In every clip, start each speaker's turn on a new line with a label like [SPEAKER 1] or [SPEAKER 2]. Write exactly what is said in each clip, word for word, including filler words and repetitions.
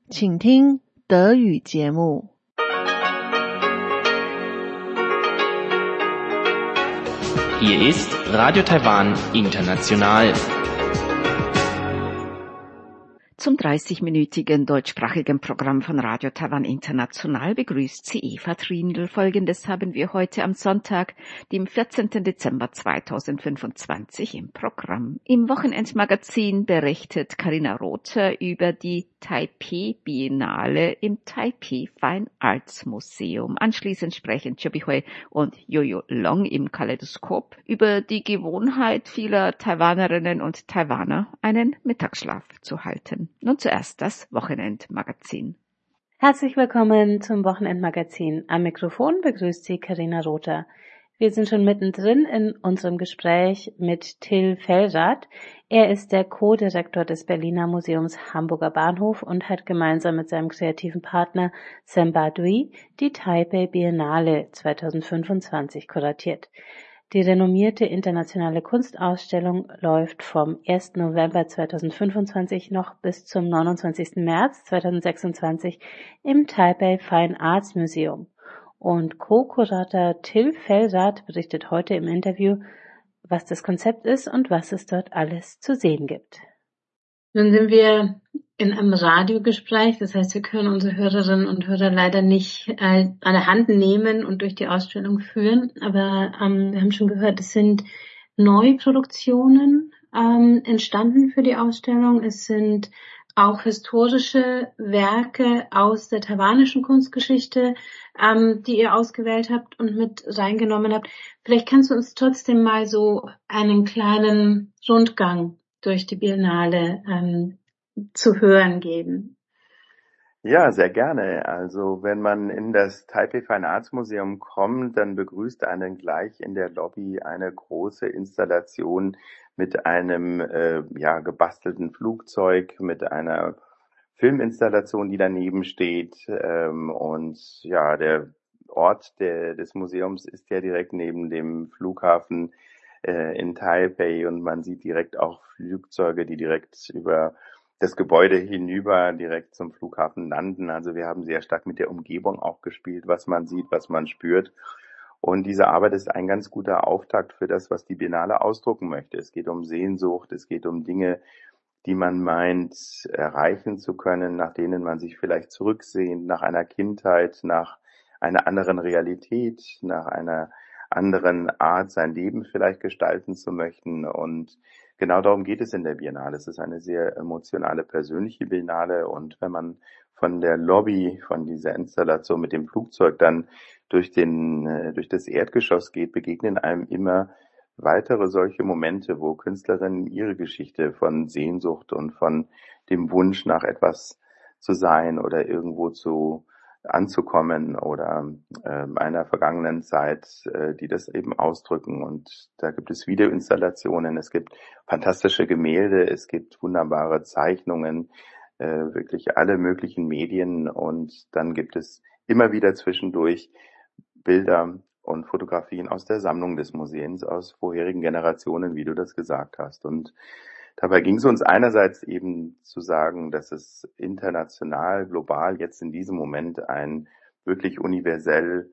[SPEAKER 1] 请听德语节目。
[SPEAKER 2] Hier ist Radio Taiwan International.
[SPEAKER 3] Zum dreißigminütigen deutschsprachigen Programm von Radio Taiwan International begrüßt sie Eva Trindl. Folgendes haben wir heute am Sonntag, dem vierzehnten Dezember zweitausendfünfundzwanzig im Programm. Im Wochenendmagazin berichtet Carina Rother über die Taipei Biennale im Taipei Fine Arts Museum. Anschließend sprechen Chobi Hui und Jojo Long im Kaleidoskop über die Gewohnheit vieler Taiwanerinnen und Taiwaner, einen Mittagsschlaf zu halten. Nun zuerst das Wochenendmagazin.
[SPEAKER 4] Herzlich willkommen zum Wochenendmagazin. Am Mikrofon begrüßt Sie Carina Rother. Wir sind schon mittendrin in unserem Gespräch mit Till Fellrath. Er ist der Co-Direktor des Berliner Museums Hamburger Bahnhof und hat gemeinsam mit seinem kreativen Partner Sam Badui die Taipei Biennale zweitausendfünfundzwanzig kuratiert. Die renommierte internationale Kunstausstellung läuft vom ersten November zweitausendfünfundzwanzig noch bis zum neunundzwanzigsten März zweitausendsechsundzwanzig im Taipei Fine Arts Museum. Und Co-Kurator Till Fellrath berichtet heute im Interview, was das Konzept ist und was es dort alles zu sehen gibt. Nun sind wir in einem Radiogespräch, das heißt, wir können unsere Hörerinnen und Hörer leider nicht äh, an der Hand nehmen und durch die Ausstellung führen, aber ähm, wir haben schon gehört, es sind Neuproduktionen ähm, entstanden für die Ausstellung. Es sind auch historische Werke aus der taiwanischen Kunstgeschichte, ähm, die ihr ausgewählt habt und mit reingenommen habt. Vielleicht kannst du uns trotzdem mal so einen kleinen Rundgang durch die Biennale ähm, zu hören geben.
[SPEAKER 5] Ja, sehr gerne. Also wenn man in das Taipei Fine Arts Museum kommt, dann begrüßt einen gleich in der Lobby eine große Installation mit einem äh, ja gebastelten Flugzeug, mit einer Filminstallation, die daneben steht. Ähm, und ja, der Ort der, des Museums ist ja direkt neben dem Flughafen äh, in Taipei und man sieht direkt auch Flugzeuge, die direkt über das Gebäude hinüber direkt zum Flughafen landen. Also wir haben sehr stark mit der Umgebung auch gespielt, was man sieht, was man spürt. Und diese Arbeit ist ein ganz guter Auftakt für das, was die Biennale ausdrucken möchte. Es geht um Sehnsucht, es geht um Dinge, die man meint, erreichen zu können, nach denen man sich vielleicht zurücksehnt, nach einer Kindheit, nach einer anderen Realität, nach einer anderen Art, sein Leben vielleicht gestalten zu möchten. Und genau darum geht es in der Biennale. Es ist eine sehr emotionale, persönliche Biennale. Und wenn man von der Lobby, von dieser Installation mit dem Flugzeug dann durch den, durch das Erdgeschoss geht, begegnen einem immer weitere solche Momente, wo Künstlerinnen ihre Geschichte von Sehnsucht und von dem Wunsch nach etwas zu sein oder irgendwo zu anzukommen oder äh, einer vergangenen Zeit, äh, die das eben ausdrücken. Und da gibt es Videoinstallationen, es gibt fantastische Gemälde, es gibt wunderbare Zeichnungen, äh, wirklich alle möglichen Medien. Und dann gibt es immer wieder zwischendurch Bilder und Fotografien aus der Sammlung des Museums, aus vorherigen Generationen, wie du das gesagt hast. Und dabei ging es uns einerseits eben zu sagen, dass es international, global jetzt in diesem Moment ein wirklich universell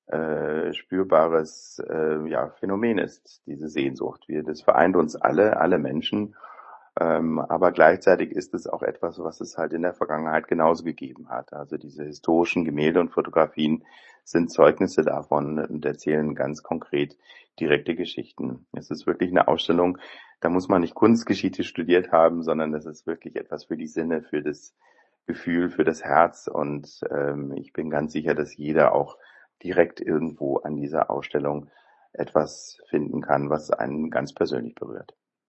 [SPEAKER 5] äh, spürbares äh, ja, Phänomen ist, diese Sehnsucht. Wir, das vereint uns alle, alle Menschen. Ähm, aber gleichzeitig ist es auch etwas, was es halt in der Vergangenheit genauso gegeben hat. Also diese historischen Gemälde und Fotografien sind Zeugnisse davon und erzählen ganz konkret direkte Geschichten. Es ist wirklich eine Ausstellung, da muss man nicht Kunstgeschichte studiert haben, sondern das ist wirklich etwas für die Sinne, für das Gefühl, für das Herz. Und ähm, ich bin ganz sicher, dass jeder auch direkt irgendwo an dieser Ausstellung etwas finden kann, was einen ganz persönlich berührt.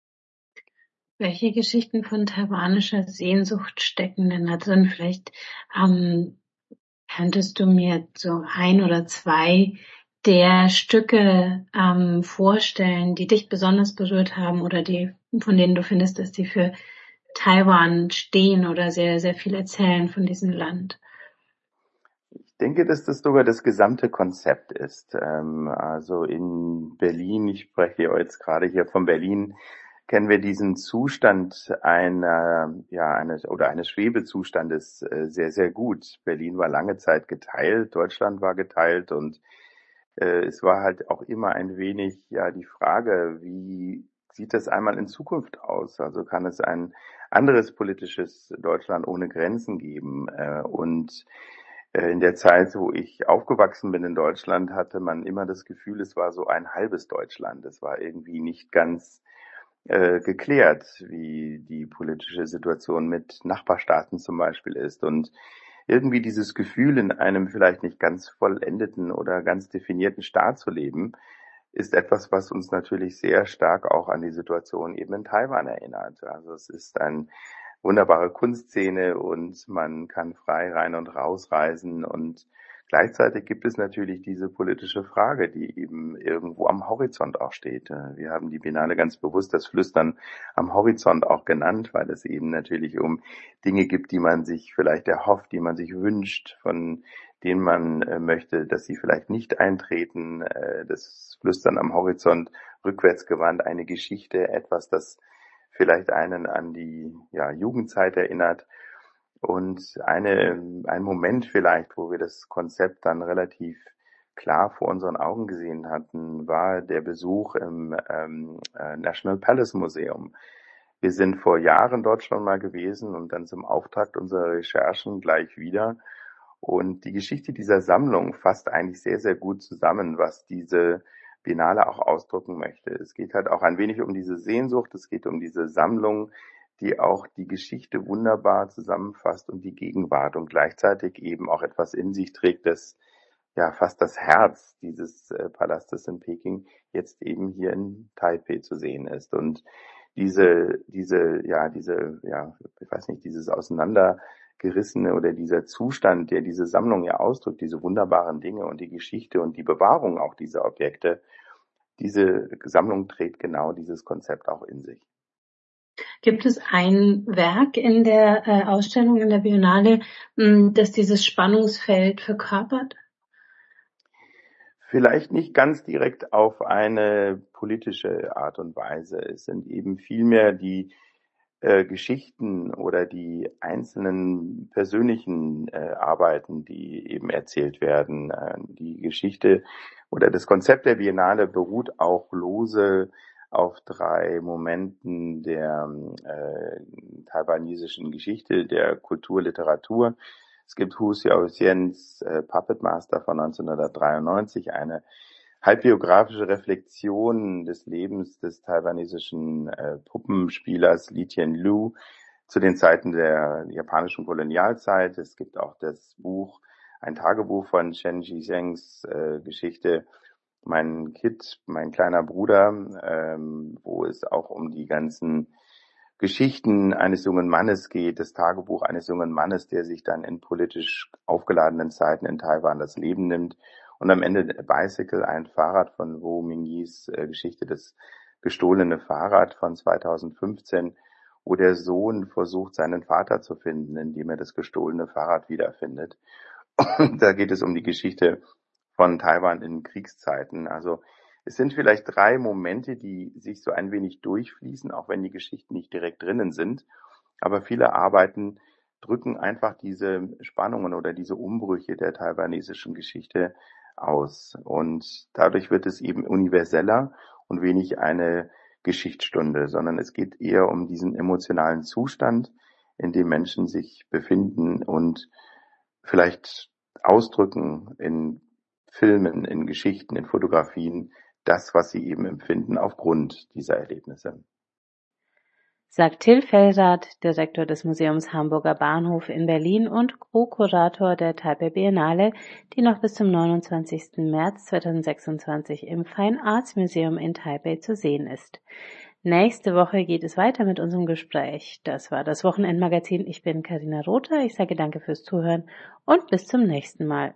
[SPEAKER 4] Welche Geschichten von taiwanischer Sehnsucht stecken denn da drin? Vielleicht ähm, könntest du mir so ein oder zwei der Stücke ähm, vorstellen, die dich besonders berührt haben oder die, von denen du findest, dass die für Taiwan stehen oder sehr, sehr viel erzählen von diesem Land?
[SPEAKER 5] Ich denke, dass das sogar das gesamte Konzept ist. Ähm, also in Berlin, ich spreche jetzt gerade hier von Berlin, kennen wir diesen Zustand einer, ja, eines oder eines Schwebezustandes äh, sehr, sehr gut. Berlin war lange Zeit geteilt, Deutschland war geteilt und äh, es war halt auch immer ein wenig, ja, die Frage, wie sieht das einmal in Zukunft aus? Also kann es ein anderes politisches Deutschland ohne Grenzen geben? Äh, und äh, in der Zeit, wo ich aufgewachsen bin in Deutschland, hatte man immer das Gefühl, es war so ein halbes Deutschland. Es war irgendwie nicht ganz äh, geklärt, wie die politische Situation mit Nachbarstaaten zum Beispiel ist. Und irgendwie dieses Gefühl, in einem vielleicht nicht ganz vollendeten oder ganz definierten Staat zu leben, ist etwas, was uns natürlich sehr stark auch an die Situation eben in Taiwan erinnert. Also es ist eine wunderbare Kunstszene und man kann frei rein und raus reisen und gleichzeitig gibt es natürlich diese politische Frage, die eben irgendwo am Horizont auch steht. Wir haben die Biennale ganz bewusst das Flüstern am Horizont auch genannt, weil es eben natürlich um Dinge gibt, die man sich vielleicht erhofft, die man sich wünscht, von denen man möchte, dass sie vielleicht nicht eintreten. Das Flüstern am Horizont, rückwärtsgewandt, eine Geschichte, etwas, das vielleicht einen an die ja, Jugendzeit erinnert. Und eine, ein Moment vielleicht, wo wir das Konzept dann relativ klar vor unseren Augen gesehen hatten, war der Besuch im ähm, National Palace Museum. Wir sind vor Jahren dort schon mal gewesen und dann zum Auftakt unserer Recherchen gleich wieder. Und die Geschichte dieser Sammlung fasst eigentlich sehr, sehr gut zusammen, was diese Biennale auch ausdrücken möchte. Es geht halt auch ein wenig um diese Sehnsucht, es geht um diese Sammlung, die auch die Geschichte wunderbar zusammenfasst und die Gegenwart und gleichzeitig eben auch etwas in sich trägt, das ja fast das Herz dieses äh, Palastes in Peking jetzt eben hier in Taipei zu sehen ist. Und diese, diese, ja, diese, ja, ich weiß nicht, dieses Auseinandergerissene oder dieser Zustand, der diese Sammlung ja ausdrückt, diese wunderbaren Dinge und die Geschichte und die Bewahrung auch dieser Objekte, diese Sammlung trägt genau dieses Konzept auch in sich.
[SPEAKER 4] Gibt es ein Werk in der äh, Ausstellung in der Biennale, mh, das dieses Spannungsfeld verkörpert?
[SPEAKER 5] Vielleicht nicht ganz direkt auf eine politische Art und Weise. Es sind eben vielmehr die äh, Geschichten oder die einzelnen persönlichen äh, Arbeiten, die eben erzählt werden. Äh, die Geschichte oder das Konzept der Biennale beruht auch lose auf drei Momenten der äh, taiwanesischen Geschichte, der Kultur, Literatur. Es gibt Hu Xiaoxians äh, Puppet Master von neunzehnhundertdreiundneunzig, eine halbbiografische Reflexion des Lebens des taiwanesischen äh, Puppenspielers Li Tianlu zu den Zeiten der japanischen Kolonialzeit. Es gibt auch das Buch, ein Tagebuch von Chen Zhizhengs äh, Geschichte, Mein Kid, mein kleiner Bruder, ähm, wo es auch um die ganzen Geschichten eines jungen Mannes geht, das Tagebuch eines jungen Mannes, der sich dann in politisch aufgeladenen Zeiten in Taiwan das Leben nimmt. Und am Ende Bicycle, ein Fahrrad von Wu Mingyis äh, Geschichte, das gestohlene Fahrrad von zweitausendfünfzehn, wo der Sohn versucht, seinen Vater zu finden, indem er das gestohlene Fahrrad wiederfindet. Und da geht es um die Geschichte von Taiwan in Kriegszeiten. Also es sind vielleicht drei Momente, die sich so ein wenig durchfließen, auch wenn die Geschichten nicht direkt drinnen sind. Aber viele Arbeiten drücken einfach diese Spannungen oder diese Umbrüche der taiwanesischen Geschichte aus. Und dadurch wird es eben universeller und wenig eine Geschichtsstunde, sondern es geht eher um diesen emotionalen Zustand, in dem Menschen sich befinden und vielleicht ausdrücken in Filmen, in Geschichten, in Fotografien, das, was sie eben empfinden aufgrund dieser Erlebnisse.
[SPEAKER 4] Sagt Till Fellrath, Direktor des Museums Hamburger Bahnhof in Berlin und Co-Kurator der Taipei Biennale, die noch bis zum neunundzwanzigsten März zweitausendsechsundzwanzig im Fine Arts Museum in Taipei zu sehen ist. Nächste Woche geht es weiter mit unserem Gespräch. Das war das Wochenendmagazin. Ich bin Carina Rother. Ich sage danke fürs Zuhören und bis zum nächsten Mal.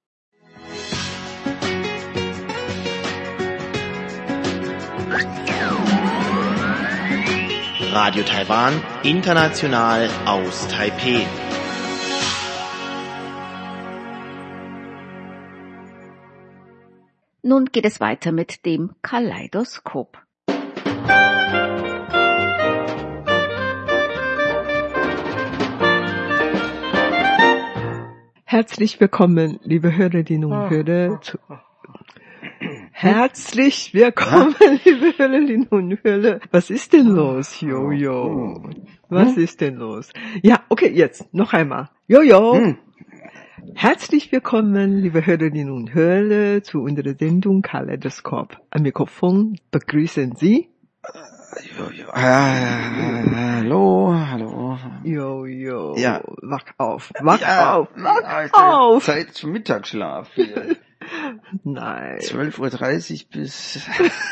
[SPEAKER 2] Radio Taiwan, international aus Taipei.
[SPEAKER 3] Nun geht es weiter mit dem Kaleidoskop.
[SPEAKER 1] Herzlich willkommen, liebe Hörerinnen und Hörer. Zu Herzlich willkommen, liebe Hörerinnen und Hörer. Was ist denn los, Jojo? Was ist denn los? Ja, okay, jetzt noch einmal. Jojo. Herzlich willkommen, liebe Hörerinnen und Hörer, zu unserer Sendung Kaleidoskop. Am Mikrofon begrüßen Sie
[SPEAKER 6] Jojo. Ah, hallo, hallo.
[SPEAKER 1] Jojo.
[SPEAKER 6] Ja.
[SPEAKER 1] Wach auf, wach
[SPEAKER 6] Ja,
[SPEAKER 1] auf, wach
[SPEAKER 6] ja, ist
[SPEAKER 1] auf.
[SPEAKER 6] Zeit zum Mittagsschlaf hier.
[SPEAKER 1] Nein.
[SPEAKER 6] zwölf Uhr dreißig bis...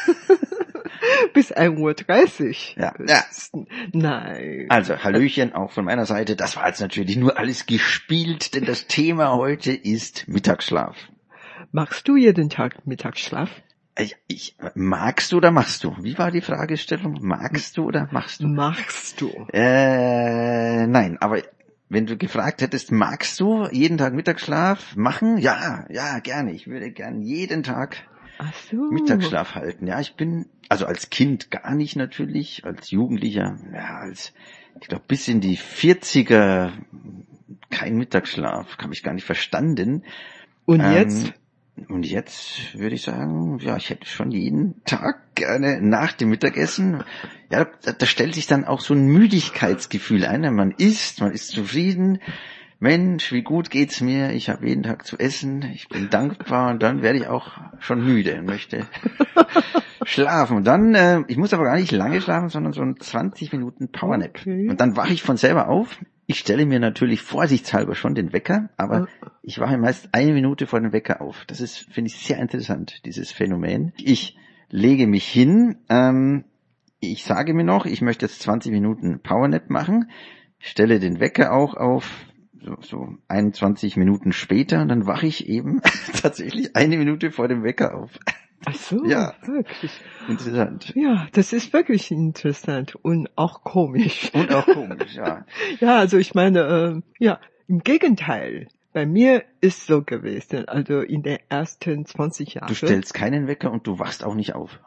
[SPEAKER 1] Bis ein Uhr dreißig.
[SPEAKER 6] Ja, ja.
[SPEAKER 1] Nein.
[SPEAKER 6] Also, Hallöchen auch von meiner Seite. Das war jetzt natürlich nur alles gespielt, denn das Thema heute ist Mittagsschlaf.
[SPEAKER 1] Machst du jeden Tag Mittagsschlaf?
[SPEAKER 6] Ich, ich, magst du oder machst du? Wie war die Fragestellung? Magst du oder machst du?
[SPEAKER 1] Machst du?
[SPEAKER 6] Äh, nein, aber wenn du gefragt hättest, magst du jeden Tag Mittagsschlaf machen? Ja, ja, gerne. Ich würde gern jeden Tag
[SPEAKER 1] Ach so.
[SPEAKER 6] Mittagsschlaf halten. Ja, ich bin, also als Kind gar nicht natürlich, als Jugendlicher, ja, als, ich glaube, bis in die vierziger kein Mittagsschlaf, habe ich gar nicht verstanden.
[SPEAKER 1] Und
[SPEAKER 6] Ähm,
[SPEAKER 1] jetzt?
[SPEAKER 6] Und jetzt würde ich sagen, ja, ich hätte schon jeden Tag gerne nach dem Mittagessen, ja, da, da stellt sich dann auch so ein Müdigkeitsgefühl ein. Man isst, man ist zufrieden. Mensch, wie gut geht's mir, ich habe jeden Tag zu essen, ich bin dankbar und dann werde ich auch schon müde und möchte schlafen. Und dann, äh, ich muss aber gar nicht lange schlafen, sondern so ein zwanzig Minuten Powernap.
[SPEAKER 1] Okay.
[SPEAKER 6] Und dann wache ich von selber auf. Ich stelle mir natürlich vorsichtshalber schon den Wecker, aber ich wache meist eine Minute vor dem Wecker auf. Das ist, finde ich, sehr interessant, dieses Phänomen. Ich lege mich hin, ähm, ich sage mir noch, ich möchte jetzt zwanzig Minuten Powernap machen, stelle den Wecker auch auf so, so einundzwanzig Minuten später und dann wache ich eben tatsächlich eine Minute vor dem Wecker auf.
[SPEAKER 1] Ach so,
[SPEAKER 6] Ja.
[SPEAKER 1] wirklich.
[SPEAKER 6] Interessant.
[SPEAKER 1] Ja, das ist wirklich interessant und auch komisch.
[SPEAKER 6] Und auch komisch, ja.
[SPEAKER 1] Ja, also ich meine, ähm, ja, im Gegenteil. Bei mir ist so gewesen, also in den ersten zwanzig Jahren.
[SPEAKER 6] Du stellst keinen Wecker und du wachst auch nicht auf.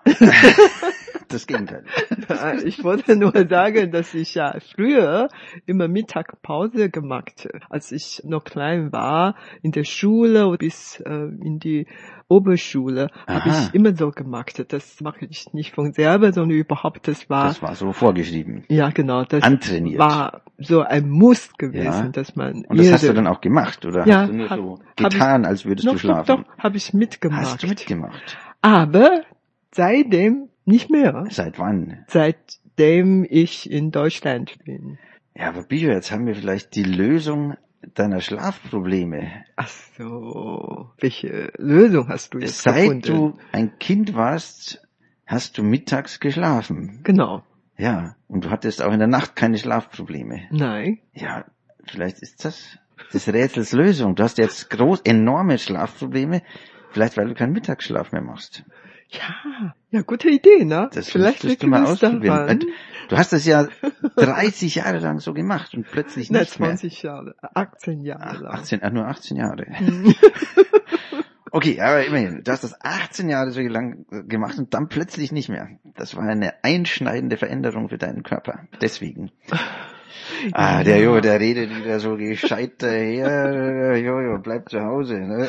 [SPEAKER 6] Das Gegenteil.
[SPEAKER 1] Ich wollte nur sagen, dass ich ja früher immer Mittagpause gemacht habe. Als ich noch klein war, in der Schule bis äh, in die Oberschule, habe
[SPEAKER 6] Aha.
[SPEAKER 1] ich immer so gemacht. Das mache ich nicht von selber, sondern überhaupt, das war...
[SPEAKER 6] Das war so vorgeschrieben.
[SPEAKER 1] Ja, genau. Das
[SPEAKER 6] Antrainiert.
[SPEAKER 1] war so ein Muss gewesen,
[SPEAKER 6] Ja.
[SPEAKER 1] dass man...
[SPEAKER 6] Und das hast
[SPEAKER 1] jede-
[SPEAKER 6] du dann auch gemacht, oder
[SPEAKER 1] Ja,
[SPEAKER 6] hast du nur
[SPEAKER 1] hab-
[SPEAKER 6] so
[SPEAKER 1] hab
[SPEAKER 6] getan,
[SPEAKER 1] ich-
[SPEAKER 6] als würdest
[SPEAKER 1] Doch,
[SPEAKER 6] du schlafen?
[SPEAKER 1] Doch, doch, habe ich mitgemacht.
[SPEAKER 6] Hast du mitgemacht?
[SPEAKER 1] Aber seitdem nicht mehr.
[SPEAKER 6] Seit wann?
[SPEAKER 1] Seitdem ich in Deutschland bin.
[SPEAKER 6] Ja, aber Bio, jetzt haben wir vielleicht die Lösung deiner Schlafprobleme.
[SPEAKER 1] Ach so, welche Lösung hast du jetzt
[SPEAKER 6] Seit
[SPEAKER 1] gefunden?
[SPEAKER 6] du ein Kind warst, hast du mittags geschlafen.
[SPEAKER 1] Genau.
[SPEAKER 6] Ja, und du hattest auch in der Nacht keine Schlafprobleme.
[SPEAKER 1] Nein.
[SPEAKER 6] Ja, vielleicht ist das des Rätsels Lösung. Du hast jetzt groß, enorme Schlafprobleme, vielleicht weil du keinen Mittagsschlaf mehr machst.
[SPEAKER 1] Ja, ja, gute Idee, ne?
[SPEAKER 6] Das
[SPEAKER 1] Vielleicht
[SPEAKER 6] müsstest
[SPEAKER 1] liegt
[SPEAKER 6] du mal
[SPEAKER 1] es
[SPEAKER 6] ausprobieren.
[SPEAKER 1] daran.
[SPEAKER 6] Du hast das ja dreißig Jahre lang so gemacht und plötzlich
[SPEAKER 1] Nein,
[SPEAKER 6] nicht mehr.
[SPEAKER 1] zwanzig Jahre, achtzehn Jahre
[SPEAKER 6] Ach,
[SPEAKER 1] lang.
[SPEAKER 6] achtzehn, ach, nur achtzehn Jahre. Okay, aber immerhin, du hast das achtzehn Jahre so lang gemacht und dann plötzlich nicht mehr. Das war eine einschneidende Veränderung für deinen Körper. Deswegen. Ah, der Jo, der redet wieder so gescheit daher. Jojo, bleib zu Hause. Ne?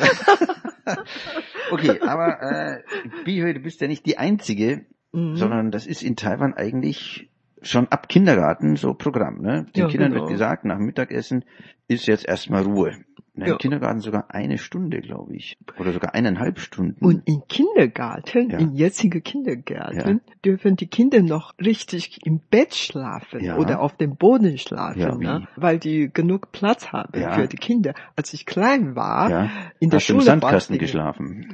[SPEAKER 6] Okay, aber äh, Bihö, du bist ja nicht die Einzige,
[SPEAKER 1] Mhm.
[SPEAKER 6] sondern das ist in Taiwan eigentlich schon ab Kindergarten so Programm. Ne? Den
[SPEAKER 1] Ja,
[SPEAKER 6] Kindern
[SPEAKER 1] genau.
[SPEAKER 6] wird gesagt, nach dem Mittagessen ist jetzt erstmal Ruhe. Ne,
[SPEAKER 1] Ja.
[SPEAKER 6] Im Kindergarten sogar eine Stunde, glaube ich. Oder sogar eineinhalb Stunden.
[SPEAKER 1] Und im Kindergarten,
[SPEAKER 6] Ja.
[SPEAKER 1] in jetzigen Kindergärten, dürfen die Kinder noch richtig im Bett schlafen
[SPEAKER 6] Ja.
[SPEAKER 1] oder auf dem Boden schlafen,
[SPEAKER 6] Ja, wie?
[SPEAKER 1] ne? Weil die genug Platz haben
[SPEAKER 6] Ja.
[SPEAKER 1] für die Kinder. Als ich klein war,
[SPEAKER 6] ja.
[SPEAKER 1] in der
[SPEAKER 6] Hast du im
[SPEAKER 1] Schule
[SPEAKER 6] Sandkasten
[SPEAKER 1] war es-
[SPEAKER 6] geschlafen.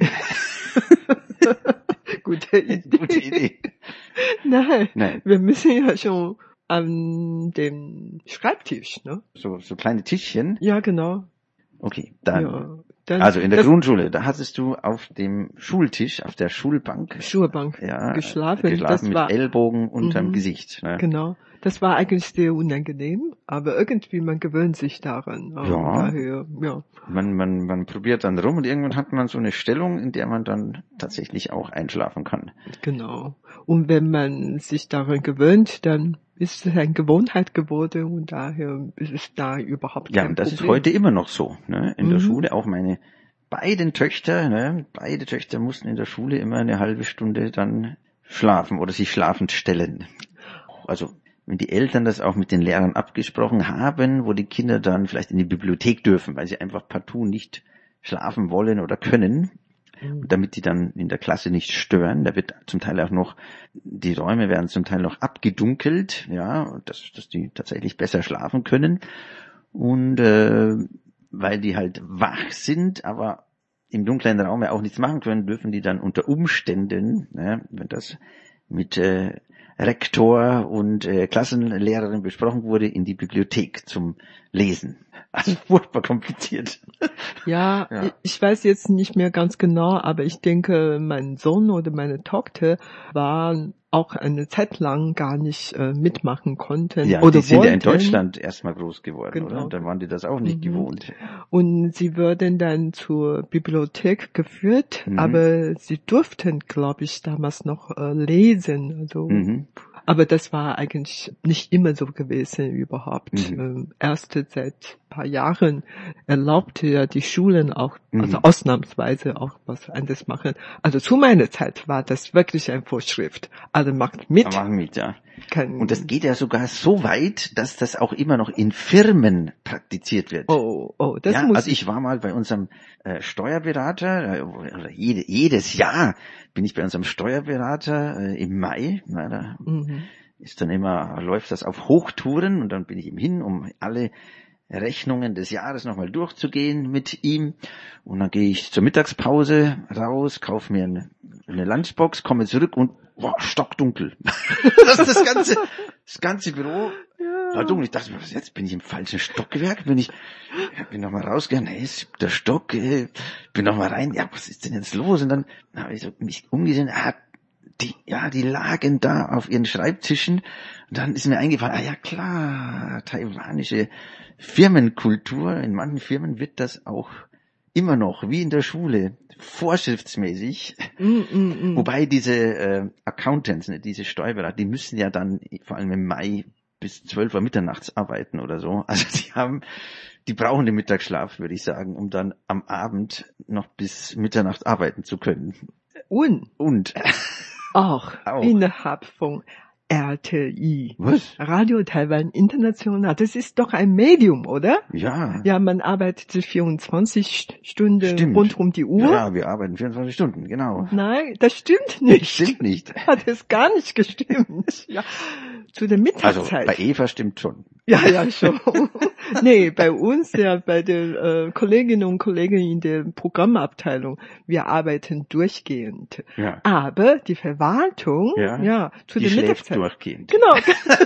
[SPEAKER 1] Gute Idee.
[SPEAKER 6] Gute Idee.
[SPEAKER 1] Nein,
[SPEAKER 6] Nein.
[SPEAKER 1] wir müssen ja schon an dem Schreibtisch, ne?
[SPEAKER 6] So, so kleine Tischchen.
[SPEAKER 1] Ja, genau.
[SPEAKER 6] Okay, dann.
[SPEAKER 1] Ja. Dann
[SPEAKER 6] Also in der
[SPEAKER 1] das
[SPEAKER 6] Grundschule, da hattest du auf dem Schultisch, auf der Schulbank,
[SPEAKER 1] Schulbank
[SPEAKER 6] ja,
[SPEAKER 1] geschlafen.
[SPEAKER 6] geschlafen
[SPEAKER 1] das
[SPEAKER 6] mit
[SPEAKER 1] war
[SPEAKER 6] Ellbogen unterm
[SPEAKER 1] Mhm.
[SPEAKER 6] Gesicht. Ne?
[SPEAKER 1] Genau. Das war eigentlich sehr unangenehm, aber irgendwie man gewöhnt sich daran.
[SPEAKER 6] Ja.
[SPEAKER 1] Daher, ja.
[SPEAKER 6] Man, man, man probiert dann rum und irgendwann hat man so eine Stellung, in der man dann tatsächlich auch einschlafen kann.
[SPEAKER 1] Genau. Und wenn man sich daran gewöhnt, dann ist es eine Gewohnheit geworden und daher ist es da überhaupt kein
[SPEAKER 6] Ja, und das
[SPEAKER 1] Problem.
[SPEAKER 6] ist heute immer noch so, ne? In
[SPEAKER 1] Mhm.
[SPEAKER 6] der Schule, auch meine beiden Töchter, ne? Beide Töchter mussten in der Schule immer eine halbe Stunde dann schlafen oder sich schlafend stellen. Also, wenn die Eltern das auch mit den Lehrern abgesprochen haben, wo die Kinder dann vielleicht in die Bibliothek dürfen, weil sie einfach partout nicht schlafen wollen oder können,
[SPEAKER 1] Mhm.
[SPEAKER 6] damit die dann in der Klasse nicht stören. Da wird zum Teil auch noch, die Räume werden zum Teil noch abgedunkelt, ja, dass, dass die tatsächlich besser schlafen können. Und äh, weil die halt wach sind, aber im dunklen Raum ja auch nichts machen können, dürfen die dann unter Umständen, ne, wenn das mit äh, Rektor und äh, Klassenlehrerin besprochen wurde, in die Bibliothek zum Lesen. Also furchtbar kompliziert.
[SPEAKER 1] Ja,
[SPEAKER 6] Ja.
[SPEAKER 1] ich- ich weiß jetzt nicht mehr ganz genau, aber ich denke, mein Sohn oder meine Tochter waren auch eine Zeit lang gar nicht äh, mitmachen konnten
[SPEAKER 6] Ja,
[SPEAKER 1] oder
[SPEAKER 6] die sind
[SPEAKER 1] wollten.
[SPEAKER 6] ja in Deutschland erstmal groß geworden,
[SPEAKER 1] Genau.
[SPEAKER 6] oder? Dann waren die das auch nicht
[SPEAKER 1] Mhm.
[SPEAKER 6] gewohnt.
[SPEAKER 1] Und sie wurden dann zur Bibliothek geführt,
[SPEAKER 6] Mhm.
[SPEAKER 1] aber sie durften, glaube ich, damals noch äh, lesen. Also,
[SPEAKER 6] Mhm.
[SPEAKER 1] aber das war eigentlich nicht immer so gewesen überhaupt.
[SPEAKER 6] Mhm.
[SPEAKER 1] Ähm, erst seit ein paar Jahren erlaubte ja die Schulen auch, also
[SPEAKER 6] Mhm.
[SPEAKER 1] ausnahmsweise auch was anderes machen. Also zu meiner Zeit war das wirklich eine Vorschrift. Also macht mit.
[SPEAKER 6] Da machen mit, ja.
[SPEAKER 1] Kein,
[SPEAKER 6] Und das geht ja sogar so weit, dass das auch immer noch in Firmen praktiziert wird.
[SPEAKER 1] oh, oh, das
[SPEAKER 6] ja,
[SPEAKER 1] muss
[SPEAKER 6] also ich war mal bei unserem äh, Steuerberater, äh, oder jede, jedes Jahr bin ich bei unserem Steuerberater äh, im Mai. Na, da
[SPEAKER 1] Mhm.
[SPEAKER 6] ist dann immer, läuft das auf Hochtouren und dann bin ich ihm hin, um alle Rechnungen des Jahres nochmal durchzugehen mit ihm. Und dann gehe ich zur Mittagspause raus, kaufe mir eine, eine Lunchbox, komme zurück und boah, stockdunkel. Das ist das ganze, das ganze Büro war dunkel. Ich dachte mir, was jetzt? Bin ich im falschen Stockwerk? Bin ich, ja, bin noch mal rausgegangen, hey, siebter Stock, äh, bin noch mal rein, ja, was ist denn jetzt los? Und dann habe ich so mich umgesehen, ah, die, ja, die lagen da auf ihren Schreibtischen. Und dann ist mir eingefallen, ah ja klar, taiwanische Firmenkultur. In manchen Firmen wird das auch immer noch, wie in der Schule, vorschriftsmäßig.
[SPEAKER 1] Mm, mm, mm.
[SPEAKER 6] Wobei diese äh, Accountants, ne, diese Steuerberater, die müssen ja dann vor allem im Mai bis zwölf Uhr mitternachts arbeiten oder so. Also die haben, die brauchen den Mittagsschlaf, würde ich sagen, um dann am Abend noch bis Mitternacht arbeiten zu können.
[SPEAKER 1] Und
[SPEAKER 6] Und
[SPEAKER 1] auch,
[SPEAKER 6] Auch.
[SPEAKER 1] innerhalb von R T I.
[SPEAKER 6] was?
[SPEAKER 1] Radio Taiwan International. Das ist doch ein Medium, oder?
[SPEAKER 6] Ja.
[SPEAKER 1] Ja, man arbeitet vierundzwanzig Stunden
[SPEAKER 6] Stimmt.
[SPEAKER 1] rund um die Uhr.
[SPEAKER 6] Ja, wir arbeiten vierundzwanzig Stunden, genau.
[SPEAKER 1] Nein, das stimmt nicht.
[SPEAKER 6] Stimmt nicht.
[SPEAKER 1] Hat es gar nicht gestimmt. Ja. Zu der
[SPEAKER 6] Also
[SPEAKER 1] Mittagszeit.
[SPEAKER 6] bei Eva stimmt schon.
[SPEAKER 1] Ja, ja, schon. Nee, bei uns, ja, bei den äh, Kolleginnen und Kollegen in der Programmabteilung, wir arbeiten durchgehend.
[SPEAKER 6] Ja.
[SPEAKER 1] Aber die Verwaltung,
[SPEAKER 6] Ja,
[SPEAKER 1] ja, zu
[SPEAKER 6] Die
[SPEAKER 1] der
[SPEAKER 6] schläft
[SPEAKER 1] Mittagszeit.
[SPEAKER 6] durchgehend.
[SPEAKER 1] Genau.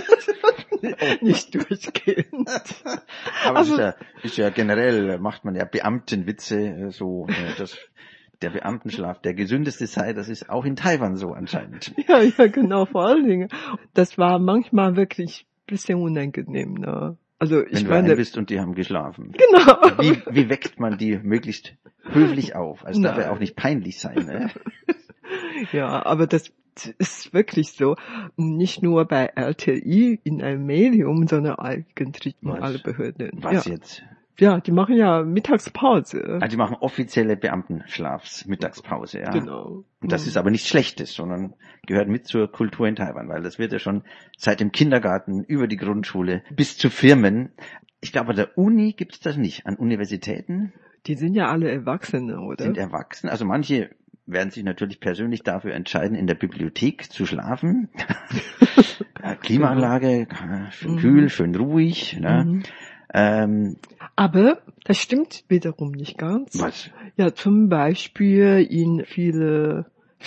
[SPEAKER 1] Nicht durchgehend.
[SPEAKER 6] Aber
[SPEAKER 1] Also-
[SPEAKER 6] es ist ja, ist ja generell, äh, macht man ja Beamtenwitze, äh, so, äh, dass der Beamtenschlaf der gesündeste sei, das ist auch in Taiwan so anscheinend.
[SPEAKER 1] Ja, ja, genau, vor allen Dingen. Das war manchmal wirklich ein bisschen unangenehm, ne? Also ich
[SPEAKER 6] Wenn du
[SPEAKER 1] meine,
[SPEAKER 6] rein bist und die haben geschlafen.
[SPEAKER 1] genau.
[SPEAKER 6] Wie, wie weckt man die möglichst höflich auf? Also darf
[SPEAKER 1] Nein.
[SPEAKER 6] ja auch nicht peinlich sein, ne?
[SPEAKER 1] Ja, aber das ist wirklich so. Nicht nur bei R T I in einem Medium, sondern eigentlich in
[SPEAKER 6] Was?
[SPEAKER 1] alle Behörden.
[SPEAKER 6] Was
[SPEAKER 1] ja.
[SPEAKER 6] jetzt?
[SPEAKER 1] Ja, die machen ja Mittagspause.
[SPEAKER 6] Also die machen offizielle Beamtenschlafs, Mittagspause, ja.
[SPEAKER 1] Genau.
[SPEAKER 6] Und das
[SPEAKER 1] Mhm.
[SPEAKER 6] ist aber nichts Schlechtes, sondern gehört mit zur Kultur in Taiwan, weil das wird ja schon seit dem Kindergarten über die Grundschule bis zu Firmen. Ich glaube, an der Uni gibt's das nicht. An Universitäten
[SPEAKER 1] Die sind ja alle Erwachsene, oder?
[SPEAKER 6] sind erwachsen. Also manche werden sich natürlich persönlich dafür entscheiden, in der Bibliothek zu schlafen. Ja, Klimaanlage, schön
[SPEAKER 1] Mhm.
[SPEAKER 6] kühl, schön ruhig. Ne?
[SPEAKER 1] Mhm.
[SPEAKER 6] Ähm,
[SPEAKER 1] Aber das stimmt wiederum nicht ganz.
[SPEAKER 6] was?
[SPEAKER 1] Ja, zum Beispiel in viele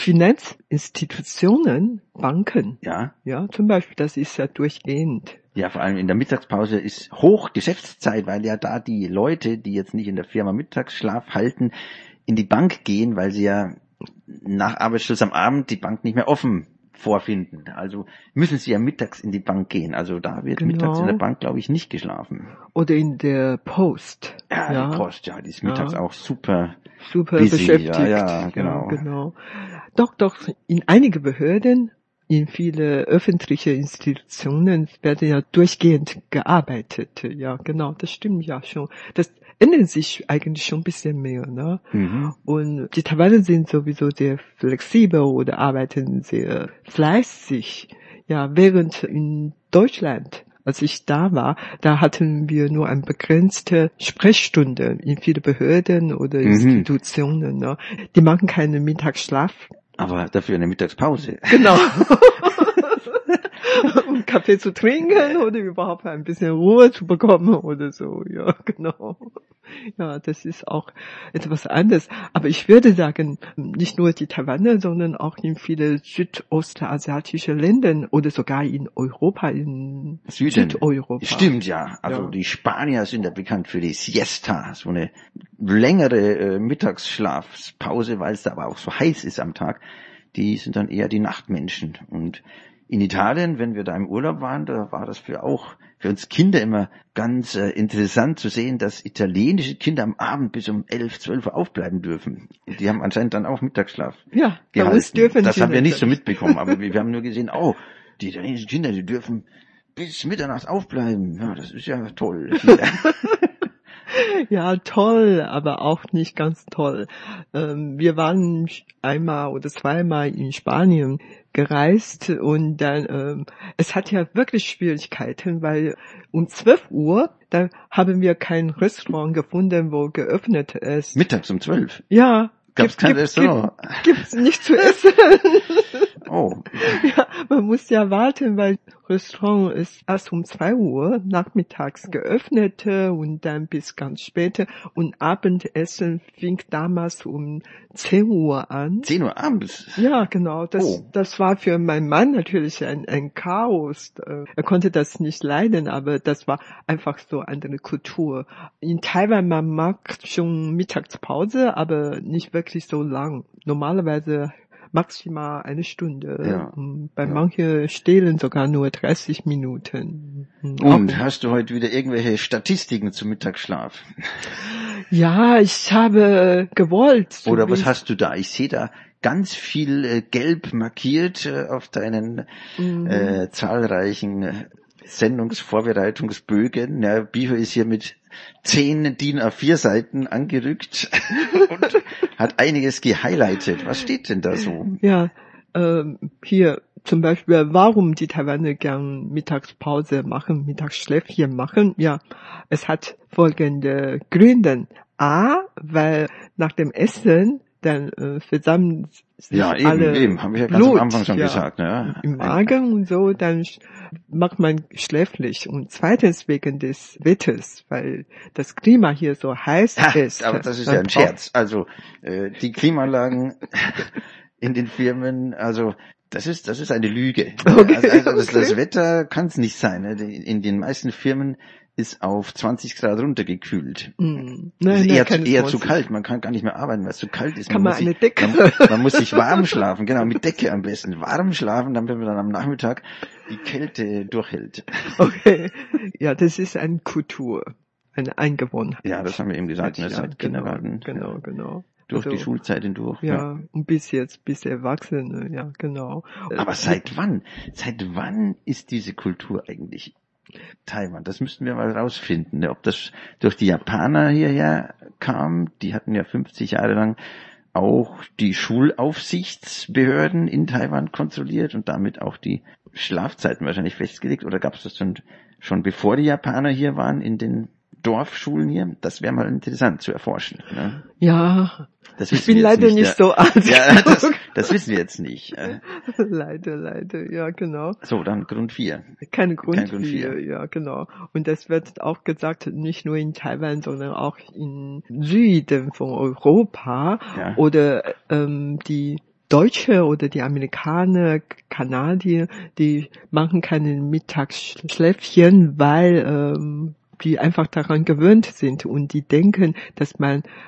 [SPEAKER 1] Finanzinstitutionen, Banken.
[SPEAKER 6] Ja,
[SPEAKER 1] Ja, zum Beispiel, das ist ja durchgehend.
[SPEAKER 6] ja, vor allem in der Mittagspause ist hoch Geschäftszeit, weil ja da die Leute, die jetzt nicht in der Firma Mittagsschlaf halten, in die Bank gehen, weil sie ja nach Arbeitsschluss am Abend die Bank nicht mehr offen vorfinden. Also müssen sie ja mittags in die Bank gehen. Also da wird
[SPEAKER 1] Genau.
[SPEAKER 6] mittags in der Bank, glaube ich, nicht geschlafen.
[SPEAKER 1] Oder in der Post.
[SPEAKER 6] Ja,
[SPEAKER 1] Ja.
[SPEAKER 6] die Post, ja, die ist mittags
[SPEAKER 1] Ja.
[SPEAKER 6] auch super
[SPEAKER 1] Super
[SPEAKER 6] busy.
[SPEAKER 1] beschäftigt.
[SPEAKER 6] Ja, ja, genau.
[SPEAKER 1] Ja, genau. Doch, doch, in einige Behörden, in viele öffentliche Institutionen werden ja durchgehend gearbeitet. Ja, genau, das stimmt ja schon. Das ändert sich eigentlich schon ein bisschen mehr, ne?
[SPEAKER 6] Mhm.
[SPEAKER 1] Und die Taiwaner sind sowieso sehr flexibel oder arbeiten sehr fleißig. Ja, während in Deutschland, als ich da war, da hatten wir nur eine begrenzte Sprechstunde in viele Behörden oder
[SPEAKER 6] Mhm.
[SPEAKER 1] Institutionen. Ne? Die machen keinen Mittagsschlaf.
[SPEAKER 6] Aber dafür eine Mittagspause.
[SPEAKER 1] Genau. Um Kaffee zu trinken oder überhaupt ein bisschen Ruhe zu bekommen oder so. Ja, genau. Ja, das ist auch etwas anderes. Aber ich würde sagen, nicht nur die Taiwaner, sondern auch in viele südostasiatische Länder oder sogar in Europa, in
[SPEAKER 6] Süden.
[SPEAKER 1] Südeuropa.
[SPEAKER 6] Stimmt, ja. Also
[SPEAKER 1] Ja.
[SPEAKER 6] die Spanier sind ja bekannt für die Siesta, so eine längere äh, Mittagsschlafpause, weil es da aber auch so heiß ist am Tag. Die sind dann eher die Nachtmenschen. Und in Italien, wenn wir da im Urlaub waren, da war das für auch für uns Kinder immer ganz äh, interessant zu sehen, dass italienische Kinder am Abend bis um elf, zwölf Uhr aufbleiben dürfen. Die haben anscheinend dann auch Mittagsschlaf
[SPEAKER 1] Ja, bei
[SPEAKER 6] gehalten.
[SPEAKER 1] uns dürfen
[SPEAKER 6] das
[SPEAKER 1] sie
[SPEAKER 6] haben wir nicht so
[SPEAKER 1] natürlich.
[SPEAKER 6] mitbekommen, aber wir, wir haben nur gesehen, oh, die italienischen Kinder, die dürfen bis Mitternacht aufbleiben. Ja, das ist ja toll.
[SPEAKER 1] Ja, toll, aber auch nicht ganz toll. Ähm, wir waren einmal oder zweimal in Spanien gereist und dann, ähm, es hat ja wirklich Schwierigkeiten, weil um zwölf Uhr, da haben wir kein Restaurant gefunden, wo geöffnet ist.
[SPEAKER 6] Mittags um zwölf.
[SPEAKER 1] Ja.
[SPEAKER 6] Gab's kein Restaurant?
[SPEAKER 1] Gibt, gibt's nicht zu essen.
[SPEAKER 6] Oh.
[SPEAKER 1] Ja, man muss ja warten, weil Restaurant ist erst um zwei Uhr nachmittags geöffnet und dann bis ganz spät. Und Abendessen fing damals um zehn Uhr an.
[SPEAKER 6] zehn Uhr abends?
[SPEAKER 1] Ja, genau. Das,
[SPEAKER 6] Oh.
[SPEAKER 1] das war für meinen Mann natürlich ein, ein Chaos. Er konnte das nicht leiden, aber das war einfach so eine Kultur. In Taiwan, man mag schon Mittagspause, aber nicht wirklich so lang. Normalerweise maximal eine Stunde.
[SPEAKER 6] Ja.
[SPEAKER 1] Und bei
[SPEAKER 6] Ja.
[SPEAKER 1] manchen Stellen sogar nur dreißig Minuten.
[SPEAKER 6] Und hast du heute wieder irgendwelche Statistiken zum Mittagsschlaf?
[SPEAKER 1] Ja, ich habe gewollt. so
[SPEAKER 6] Oder
[SPEAKER 1] wie
[SPEAKER 6] was
[SPEAKER 1] ich-
[SPEAKER 6] hast du da? Ich sehe da ganz viel äh, gelb markiert äh, auf deinen
[SPEAKER 1] Mhm.
[SPEAKER 6] äh, zahlreichen äh, Sendungsvorbereitungsbögen. Ja, Biho ist hier mit zehn D I N A vier Seiten angerückt und hat einiges gehighlightet. Was steht denn da so?
[SPEAKER 1] Ja, ähm, hier zum Beispiel, warum die Taiwaner gern Mittagspause machen, Mittagsschläfchen machen. Ja, es hat folgende Gründe. A, weil nach dem Essen dann äh, versammeln sich
[SPEAKER 6] Ja, eben,
[SPEAKER 1] alle
[SPEAKER 6] eben, habe ich ja ganz
[SPEAKER 1] Blut,
[SPEAKER 6] am Anfang schon
[SPEAKER 1] ja,
[SPEAKER 6] gesagt. Ne?
[SPEAKER 1] im Magen und so, dann sch- macht man schläfrig. Und zweitens wegen des Wetters, weil das Klima hier so heiß
[SPEAKER 6] Ha,
[SPEAKER 1] ist.
[SPEAKER 6] aber das ist
[SPEAKER 1] Man
[SPEAKER 6] ja ein
[SPEAKER 1] braucht-
[SPEAKER 6] Scherz. Also äh, die Klimaanlagen in den Firmen, also das ist das ist eine Lüge.
[SPEAKER 1] Okay,
[SPEAKER 6] also, also das,
[SPEAKER 1] okay.
[SPEAKER 6] das Wetter kann es nicht sein. Ne? Die- In den meisten Firmen ist auf zwanzig Grad runtergekühlt.
[SPEAKER 1] Mm,
[SPEAKER 6] Das
[SPEAKER 1] nein,
[SPEAKER 6] ist
[SPEAKER 1] nein,
[SPEAKER 6] eher, zu,
[SPEAKER 1] keine
[SPEAKER 6] eher zu
[SPEAKER 1] zwanzig.
[SPEAKER 6] kalt. Man kann gar nicht mehr arbeiten, weil es zu kalt ist.
[SPEAKER 1] Kann
[SPEAKER 6] man
[SPEAKER 1] man
[SPEAKER 6] muss
[SPEAKER 1] eine
[SPEAKER 6] sich,
[SPEAKER 1] Decke-
[SPEAKER 6] Man, man muss sich warm schlafen, genau, mit Decke am besten. Warm schlafen, damit man dann am Nachmittag die Kälte durchhält.
[SPEAKER 1] Okay. Ja, das ist eine Kultur, eine Eingewohnheit.
[SPEAKER 6] Ja, das haben wir eben gesagt, ne?
[SPEAKER 1] Ja,
[SPEAKER 6] Seit
[SPEAKER 1] genau,
[SPEAKER 6] Kindergarten,
[SPEAKER 1] Genau,
[SPEAKER 6] ja,
[SPEAKER 1] genau.
[SPEAKER 6] durch
[SPEAKER 1] Also,
[SPEAKER 6] die Schulzeit hindurch.
[SPEAKER 1] Ja, und bis jetzt, bis Erwachsene, ja, genau.
[SPEAKER 6] Aber
[SPEAKER 1] Äh,
[SPEAKER 6] seit wann? Seit wann ist diese Kultur eigentlich Taiwan? Das müssten wir mal rausfinden. Ne? Ob das durch die Japaner hierher kam, die hatten ja fünfzig Jahre lang auch die Schulaufsichtsbehörden in Taiwan kontrolliert und damit auch die Schlafzeiten wahrscheinlich festgelegt. Oder gab es das schon, schon bevor die Japaner hier waren in den Dorfschulen hier? Das wäre mal interessant zu erforschen. Ne?
[SPEAKER 1] Ja,
[SPEAKER 6] Das
[SPEAKER 1] ich
[SPEAKER 6] wissen
[SPEAKER 1] bin
[SPEAKER 6] wir jetzt
[SPEAKER 1] leider
[SPEAKER 6] nicht,
[SPEAKER 1] nicht
[SPEAKER 6] ja.
[SPEAKER 1] so alt.
[SPEAKER 6] Ja, das, das wissen wir jetzt nicht. Äh,
[SPEAKER 1] leider, leider, ja, genau.
[SPEAKER 6] So, dann Grund vier.
[SPEAKER 1] Keine Grund,
[SPEAKER 6] Kein Grund
[SPEAKER 1] für,
[SPEAKER 6] für.
[SPEAKER 1] ja, genau. Und das wird auch gesagt, nicht nur in Taiwan, sondern auch im Süden von Europa
[SPEAKER 6] Ja.
[SPEAKER 1] oder ähm, die Deutsche oder die Amerikaner, Kanadier, die machen keine Mittagsschläfchen, weil ähm, die einfach daran gewöhnt sind und die denken, dass man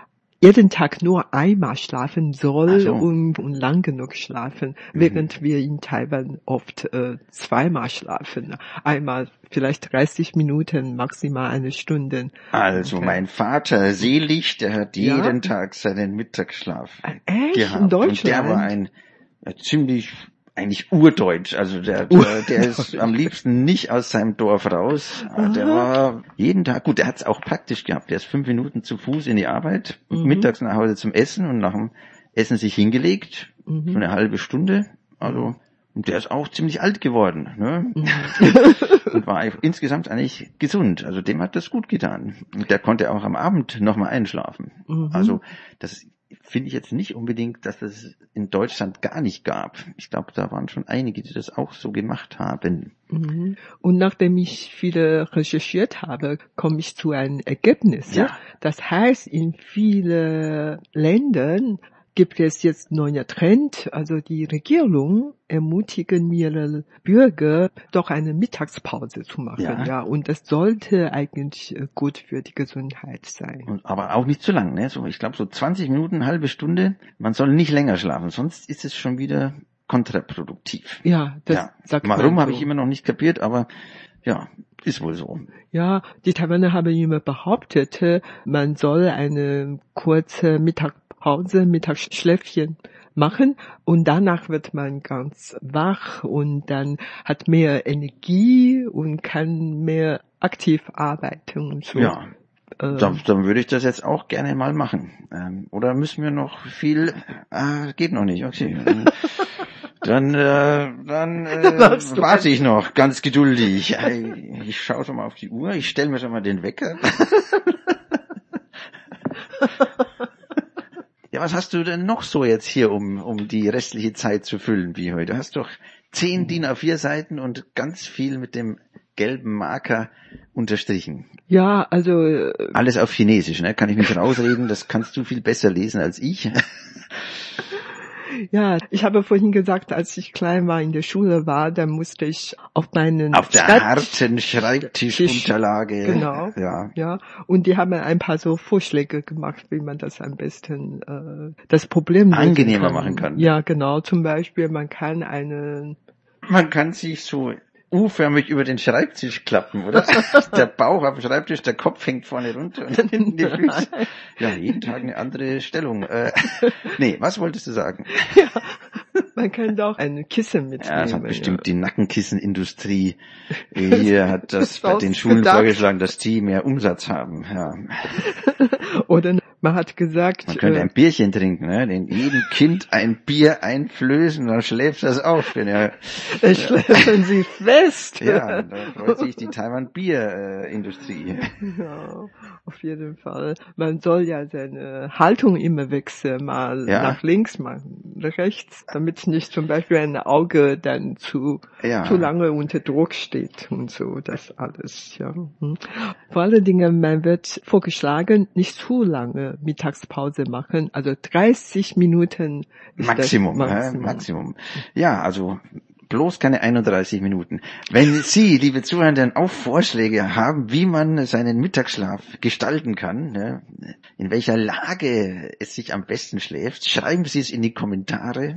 [SPEAKER 1] jeden Tag nur einmal schlafen soll
[SPEAKER 6] so.
[SPEAKER 1] und, und lang genug schlafen,
[SPEAKER 6] Mhm.
[SPEAKER 1] während wir in Taiwan oft äh, zweimal schlafen. Einmal vielleicht dreißig Minuten, maximal eine Stunde.
[SPEAKER 6] Also
[SPEAKER 1] Okay.
[SPEAKER 6] mein Vater, selig, der hat
[SPEAKER 1] Ja?
[SPEAKER 6] jeden Tag seinen Mittagsschlaf
[SPEAKER 1] Echt?
[SPEAKER 6] gehabt.
[SPEAKER 1] In Deutschland?
[SPEAKER 6] Und der war ein äh, ziemlich, eigentlich urdeutsch. Also der, der, der ist am liebsten nicht aus seinem Dorf raus. Der war jeden Tag, gut, der hat es auch praktisch gehabt. Der ist fünf Minuten zu Fuß in die Arbeit,
[SPEAKER 1] Mhm.
[SPEAKER 6] mittags nach Hause zum Essen und nach dem Essen sich hingelegt.
[SPEAKER 1] Mhm.
[SPEAKER 6] So eine halbe Stunde. Also, und der ist auch ziemlich alt geworden, ne? Und war insgesamt eigentlich gesund. Also dem hat das gut getan. Und der konnte auch am Abend nochmal einschlafen.
[SPEAKER 1] Mhm.
[SPEAKER 6] Also das finde ich jetzt nicht unbedingt, dass das in Deutschland gar nicht gab. Ich glaube, da waren schon einige, die das auch so gemacht haben.
[SPEAKER 1] Mhm. Und nachdem ich viele recherchiert habe, komme ich zu einem Ergebnis.
[SPEAKER 6] Ja.
[SPEAKER 1] Das heißt, in vielen Ländern gibt es jetzt neuen Trend. Also die Regierung ermutigen ihre Bürger, doch eine Mittagspause zu machen.
[SPEAKER 6] Ja.
[SPEAKER 1] Ja, und das sollte eigentlich äh, gut für die Gesundheit sein.
[SPEAKER 6] Und, aber auch nicht zu lang, ne? So, ich glaube, so zwanzig Minuten, eine halbe Stunde. Man soll nicht länger schlafen, sonst ist es schon wieder kontraproduktiv.
[SPEAKER 1] Ja, das
[SPEAKER 6] Ja.
[SPEAKER 1] sagt
[SPEAKER 6] Warum
[SPEAKER 1] man
[SPEAKER 6] habe
[SPEAKER 1] so.
[SPEAKER 6] ich immer noch nicht kapiert, aber ja, ist wohl so.
[SPEAKER 1] Ja, die Taiwaner haben immer behauptet, äh, man soll eine kurze Mittagspause, Mittagsschläfchen machen und danach wird man ganz wach und dann hat mehr Energie und kann mehr aktiv arbeiten und so.
[SPEAKER 6] Ja.
[SPEAKER 1] Äh,
[SPEAKER 6] Dann, dann würde ich das jetzt auch gerne mal machen. Ähm, oder müssen wir noch viel... Ah, geht noch nicht, okay. Dann, äh, dann äh,
[SPEAKER 1] Machst du
[SPEAKER 6] warte ich noch, ganz geduldig. Ich, ich schaue schon mal auf die Uhr, ich stelle mir schon mal den Wecker. Ja, was hast du denn noch so jetzt hier, um um die restliche Zeit zu füllen, wie heute? Du hast doch zehn D I N A vier Seiten und ganz viel mit dem gelben Marker unterstrichen.
[SPEAKER 1] Ja, also äh,
[SPEAKER 6] Alles auf Chinesisch, ne? Kann ich mich rausreden, das kannst du viel besser lesen als ich.
[SPEAKER 1] ja, ich habe vorhin gesagt, als ich klein war, in der Schule war, dann musste ich auf meinen
[SPEAKER 6] Auf der
[SPEAKER 1] Schreibtisch-
[SPEAKER 6] harten Schreibtischunterlage.
[SPEAKER 1] Genau.
[SPEAKER 6] Ja.
[SPEAKER 1] Ja, und die haben ein paar so Vorschläge gemacht, wie man das am besten äh, das Problem lösen
[SPEAKER 6] Angenehmer
[SPEAKER 1] kann.
[SPEAKER 6] machen kann.
[SPEAKER 1] Ja, genau. Zum Beispiel, man kann eine
[SPEAKER 6] Man kann sich so U-förmig über den Schreibtisch klappen, oder? Der Bauch auf dem Schreibtisch, der Kopf hängt vorne runter und hinten die Füße. Ja, jeden Tag eine andere Stellung. Äh, nee, was wolltest du sagen?
[SPEAKER 1] ja, man kann doch ein Kissen mitnehmen.
[SPEAKER 6] Ja, das hat bestimmt
[SPEAKER 1] ja.
[SPEAKER 6] die Nackenkissenindustrie. Hier hat das bei den Schulen
[SPEAKER 1] ausgedacht.
[SPEAKER 6] vorgeschlagen, dass die mehr Umsatz haben. Ja.
[SPEAKER 1] Oder man hat gesagt,
[SPEAKER 6] Man könnte
[SPEAKER 1] äh,
[SPEAKER 6] ein Bierchen trinken, ne? Den jedem Kind ein Bier einflößen, dann schläft das auf. Wenn er,
[SPEAKER 1] äh, schläfen sie fest.
[SPEAKER 6] ja, da freut sich die Taiwan-Bier-Industrie.
[SPEAKER 1] Ja, auf jeden Fall. Man soll ja seine Haltung immer wechseln, mal
[SPEAKER 6] Ja.
[SPEAKER 1] nach links, mal nach rechts, damit nicht zum Beispiel ein Auge dann zu,
[SPEAKER 6] Ja.
[SPEAKER 1] zu lange unter Druck steht und so, das alles, ja. Hm. Vor allen Dingen, man wird vorgeschlagen, nicht zu lange Mittagspause machen, also dreißig Minuten ist
[SPEAKER 6] Maximum,
[SPEAKER 1] das
[SPEAKER 6] Maximum.
[SPEAKER 1] Maximum.
[SPEAKER 6] Äh, Maximum. Ja, also bloß keine einunddreißig Minuten. Wenn Sie, liebe Zuhörer, auch Vorschläge haben, wie man seinen Mittagsschlaf gestalten kann, ne, in welcher Lage es sich am besten schläft, schreiben Sie es in die Kommentare.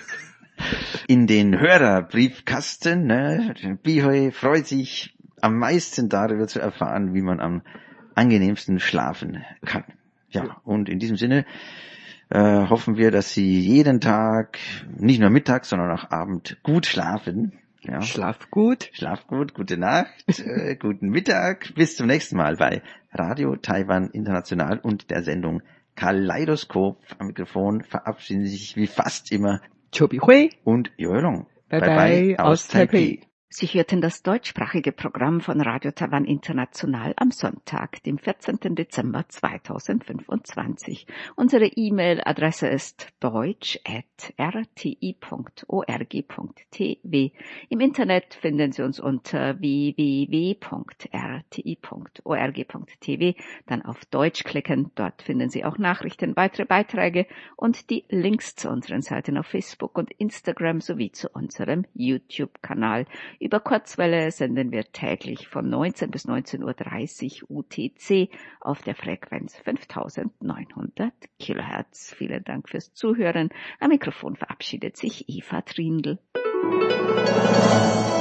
[SPEAKER 6] In den Hörerbriefkasten. Ne, Bihoi freut sich am meisten darüber zu erfahren, wie man am angenehmsten schlafen kann. Ja, und in diesem Sinne äh, hoffen wir, dass Sie jeden Tag, nicht nur mittags, sondern auch Abend gut schlafen. Ja.
[SPEAKER 1] Schlaf gut.
[SPEAKER 6] Schlaf gut, gute Nacht, äh, guten Mittag. Bis zum nächsten Mal bei Radio Taiwan International und der Sendung Kaleidoskop. Am Mikrofon verabschieden Sie sich wie fast immer
[SPEAKER 1] Chobi Hui.
[SPEAKER 6] und Joelong.
[SPEAKER 1] Bye bye aus Taipei.
[SPEAKER 3] Sie hörten das deutschsprachige Programm von Radio Taiwan International am Sonntag, dem vierzehnten Dezember zweitausendfünfundzwanzig. Unsere E-Mail-Adresse ist deutsch at r t i punkt org punkt t w. Im Internet finden Sie uns unter w w w punkt r t i punkt org punkt t w. Dann auf Deutsch klicken. Dort finden Sie auch Nachrichten, weitere Beiträge und die Links zu unseren Seiten auf Facebook und Instagram sowie zu unserem YouTube-Kanal. Über Kurzwelle senden wir täglich von neunzehn bis neunzehn Uhr dreißig U T C auf der Frequenz fünftausendneunhundert Kilohertz. Vielen Dank fürs Zuhören. Am Mikrofon verabschiedet sich Eva Trindl.